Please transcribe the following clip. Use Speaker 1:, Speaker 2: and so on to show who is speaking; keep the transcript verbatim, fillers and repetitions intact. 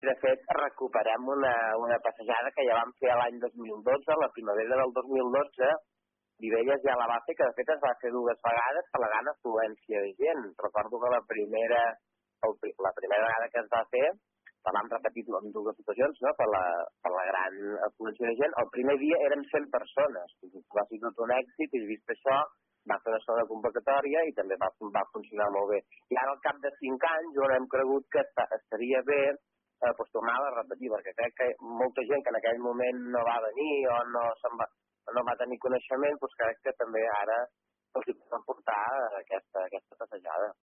Speaker 1: De fet, recuperem una, una passejada que ja vam fer l'any dos mil dotze, la primavera del dos mil dotze. Vivelles ja la va fer, que de fet es va fer dues vegades per la gran afluència de gent. Recordo que la primera, la primera vegada que es va fer, la vam repetir en dues ocasions, no? per, la, per la gran afluència de gent. El primer dia érem cent persones, va ser tot un èxit, i vist això va fer una segona convocatòria i també va, va funcionar molt bé. I ara al cap de cinc anys on hem cregut que estaria bé eh, pues, tornar a repetir, perquè crec que molta gent que en aquell moment no va venir o no, se'n va, no va tenir coneixement, doncs crec que també ara els hi podem portar aquesta, aquesta passejada.